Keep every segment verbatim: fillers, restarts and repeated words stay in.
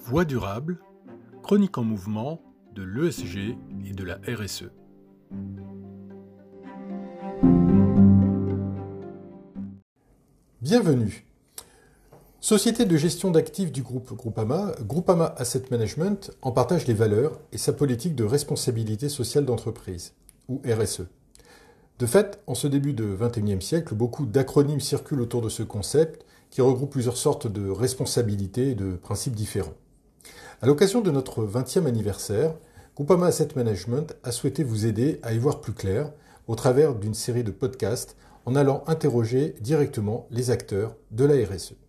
Voix durable, chronique en mouvement de l'E S G et de la R S E. Bienvenue. Société de gestion d'actifs du groupe Groupama, Groupama Asset Management en partage les valeurs et sa politique de responsabilité sociale d'entreprise, ou R S E. De fait, en ce début de vingt et unième siècle, beaucoup d'acronymes circulent autour de ce concept qui regroupe plusieurs sortes de responsabilités et de principes différents. À l'occasion de notre vingtième anniversaire, Groupama Asset Management a souhaité vous aider à y voir plus clair au travers d'une série de podcasts en allant interroger directement les acteurs de la R S E.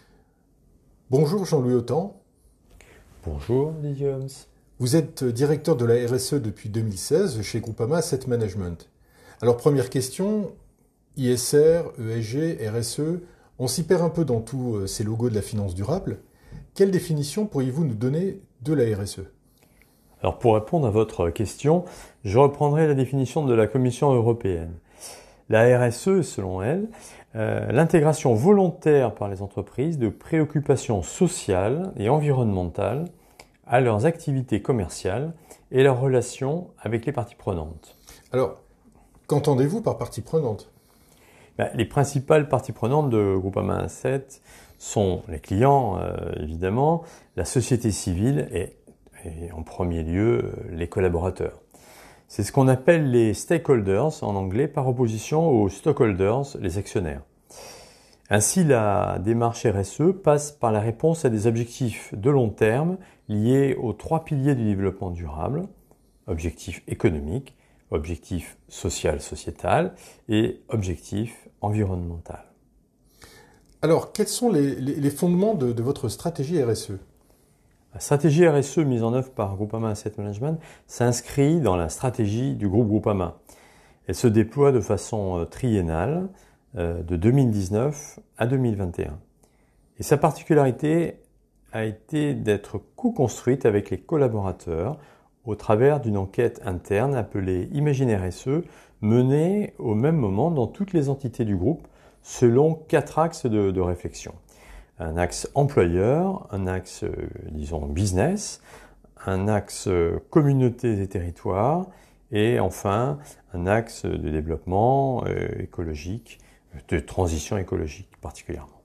Bonjour Jean-Louis Autan. Bonjour Didier Holmes. Vous êtes directeur de la R S E depuis deux mille seize chez Groupama Asset Management. Alors première question, I S R, E S G, R S E, on s'y perd un peu dans tous ces logos de la finance durable. Quelle définition pourriez-vous nous donner de la R S E ? Alors pour répondre à votre question, je reprendrai la définition de la Commission européenne. La R S E, selon elle, euh, l'intégration volontaire par les entreprises de préoccupations sociales et environnementales à leurs activités commerciales et leurs relations avec les parties prenantes. Alors, qu'entendez-vous par parties prenantes ? Ben, les principales parties prenantes de Groupama Asset sont les clients, euh, évidemment, la société civile et, et en premier lieu les collaborateurs. C'est ce qu'on appelle les stakeholders en anglais par opposition aux stockholders, les actionnaires. Ainsi, la démarche R S E passe par la réponse à des objectifs de long terme liés aux trois piliers du développement durable, objectifs économiques, objectif social-sociétal et objectif environnemental. Alors, quels sont les, les, les fondements de, de votre stratégie R S E ? La stratégie R S E mise en œuvre par Groupama Asset Management s'inscrit dans la stratégie du groupe Groupama. Elle se déploie de façon triennale euh, de deux mille dix-neuf à deux mille vingt et un. Et sa particularité a été d'être co-construite avec les collaborateurs au travers d'une enquête interne appelée Imagine R S E, menée au même moment dans toutes les entités du groupe selon quatre axes de, de réflexion. Un axe employeur, un axe, euh, disons, business, un axe euh, communautés et territoires, et enfin un axe de développement euh, écologique, de transition écologique particulièrement.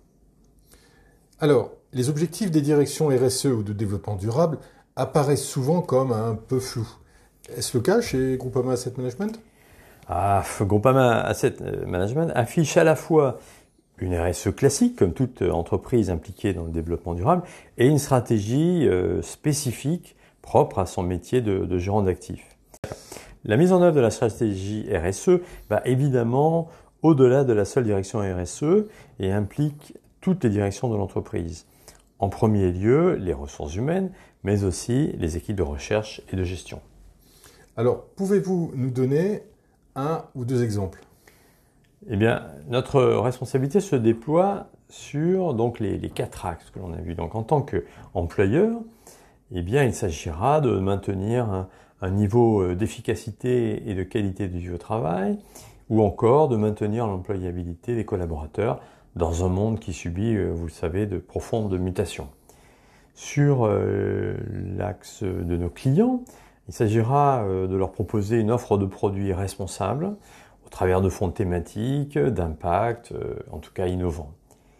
Alors, les objectifs des directions R S E ou de développement durable apparaissent souvent comme un peu flous. Est-ce le cas chez Groupama Asset Management ? Ah, Groupama Asset Management affiche à la fois une R S E classique, comme toute entreprise impliquée dans le développement durable, et une stratégie euh, spécifique propre à son métier de, de gérant d'actifs. La mise en œuvre de la stratégie R S E va évidemment au-delà de la seule direction R S E et implique toutes les directions de l'entreprise. En premier lieu, les ressources humaines, mais aussi les équipes de recherche et de gestion. Alors, pouvez-vous nous donner un ou deux exemples ? Eh bien, notre responsabilité se déploie sur donc, les, les quatre axes que l'on a vus. Donc, en tant qu'employeur, eh bien, il s'agira de maintenir un, un niveau d'efficacité et de qualité du vie au travail, ou encore de maintenir l'employabilité des collaborateurs dans un monde qui subit, vous le savez, de profondes mutations. Sur euh, l'axe de nos clients, il s'agira euh, de leur proposer une offre de produits responsables au travers de fonds thématiques, d'impact, euh, en tout cas innovants.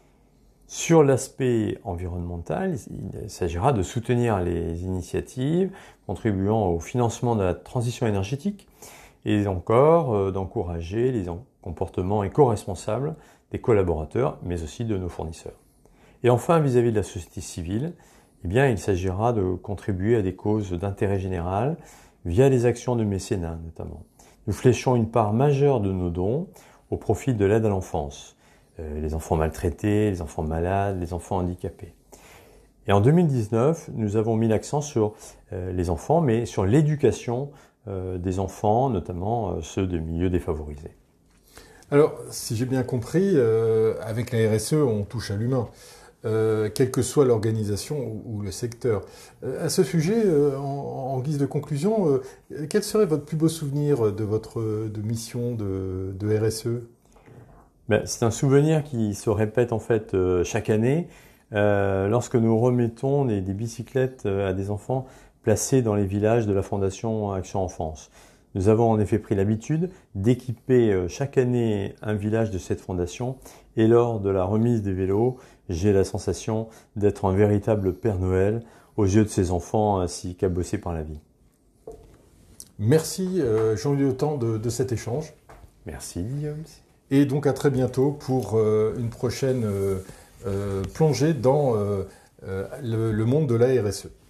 Sur l'aspect environnemental, il s'agira de soutenir les initiatives contribuant au financement de la transition énergétique et encore euh, d'encourager les comportements éco-responsables des collaborateurs, mais aussi de nos fournisseurs. Et enfin, vis-à-vis de la société civile, eh bien, il s'agira de contribuer à des causes d'intérêt général via les actions de mécénat notamment. Nous fléchons une part majeure de nos dons au profit de l'aide à l'enfance, euh, les enfants maltraités, les enfants malades, les enfants handicapés. Et en deux mille dix-neuf, nous avons mis l'accent sur euh, les enfants, mais sur l'éducation euh, des enfants, notamment euh, ceux de milieux défavorisés. Alors, si j'ai bien compris, euh, avec la R S E, on touche à l'humain. Euh, quelle que soit l'organisation ou, ou le secteur. Euh, à ce sujet, euh, en, en guise de conclusion, euh, quel serait votre plus beau souvenir de votre de mission de, de R S E ? Ben, c'est un souvenir qui se répète en fait euh, chaque année. euh, lorsque nous remettons des, des bicyclettes à des enfants placés dans les villages de la Fondation Action Enfance. Nous avons en effet pris l'habitude d'équiper chaque année un village de cette fondation et lors de la remise des vélos, j'ai la sensation d'être un véritable Père Noël aux yeux de ces enfants ainsi cabossés par la vie. Merci euh, Jean-Louis Autant de, de cet échange. Merci Guillaume. Et donc à très bientôt pour euh, une prochaine euh, euh, plongée dans euh, euh, le, le monde de la R S E.